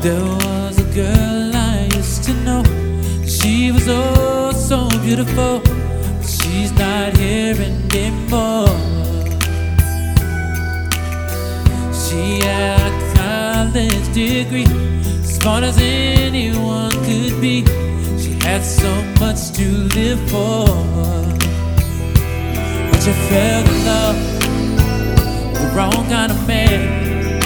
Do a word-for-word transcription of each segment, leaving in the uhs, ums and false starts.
There was a girl I used to know. She was oh so beautiful, but she's not here anymore. She had a college degree, smart as anyone could be. She had so much to live for, but she fell in love with the wrong kind of man.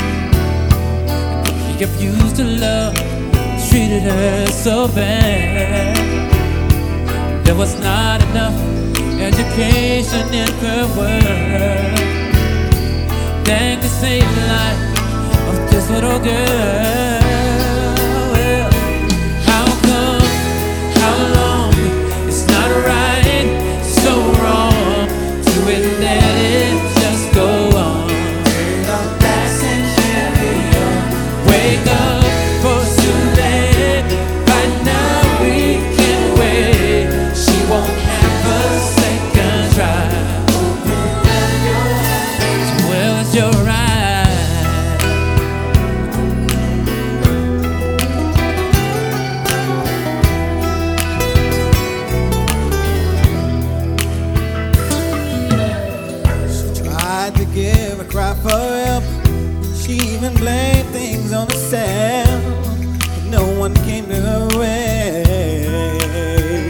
He abused her love, treated her so bad. There was not enough education in her world that could save the life of this little girl. Well, how come, how long, it's not right, so wrong to it, let it just go on. Turn our backs and carry on. Wake up, for it's too late. Right now we can wait. She won't have a second try. So well, it's your right. She tried to give a cry for help. She even blamed things on herself, but no one came to her way.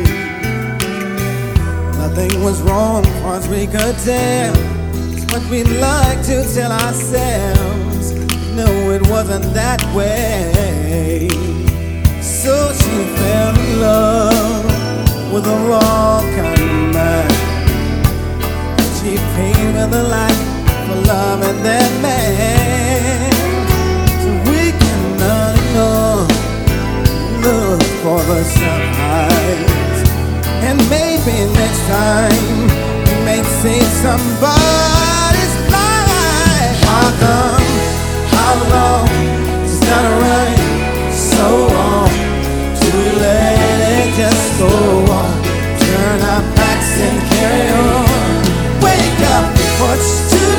Nothing was wrong, far as we could tell. It's what we'd like to tell ourselves. No, it wasn't that way. So she fell in love with the wrong kind of man. She paid with her life for loving that man. So we cannot ignore, look for the signs, and maybe next time we may save somebody's life. How come, how long, it's not right, so long to let it just go on. Turn our backs and carry on. Wake up before it's too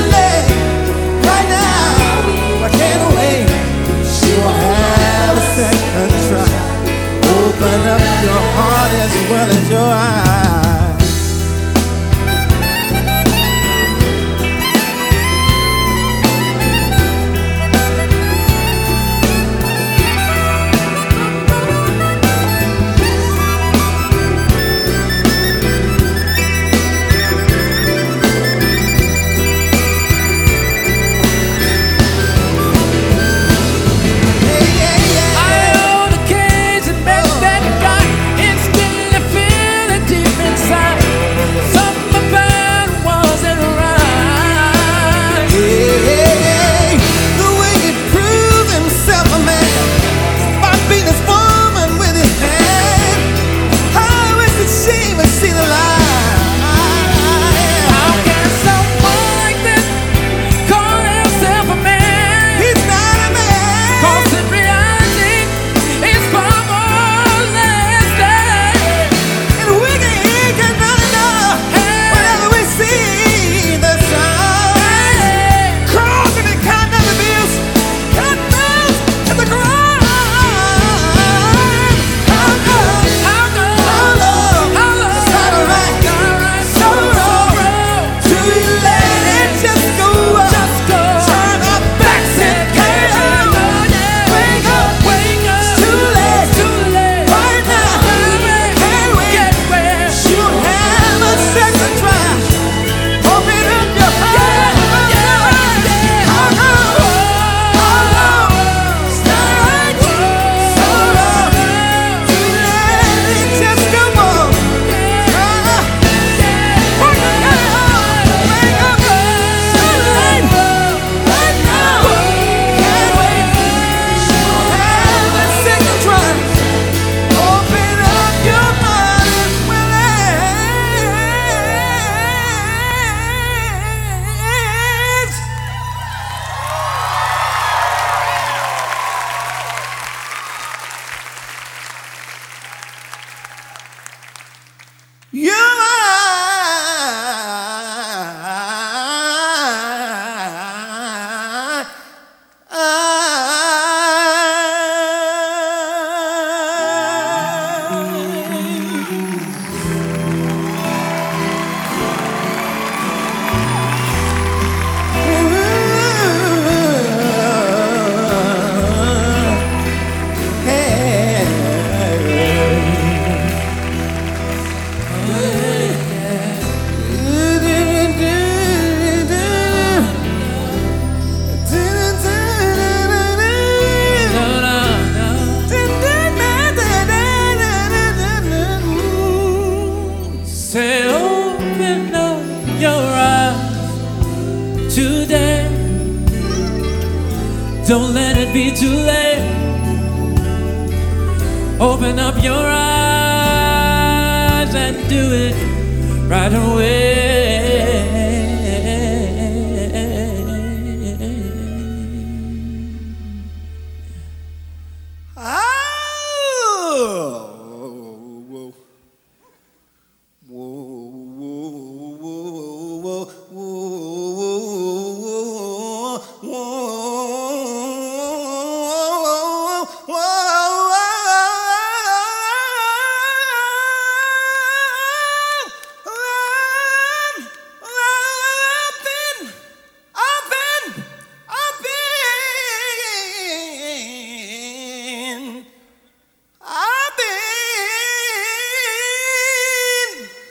day. Don't let it be too late. Open up your eyes and do it right away.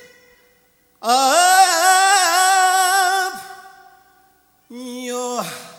Up your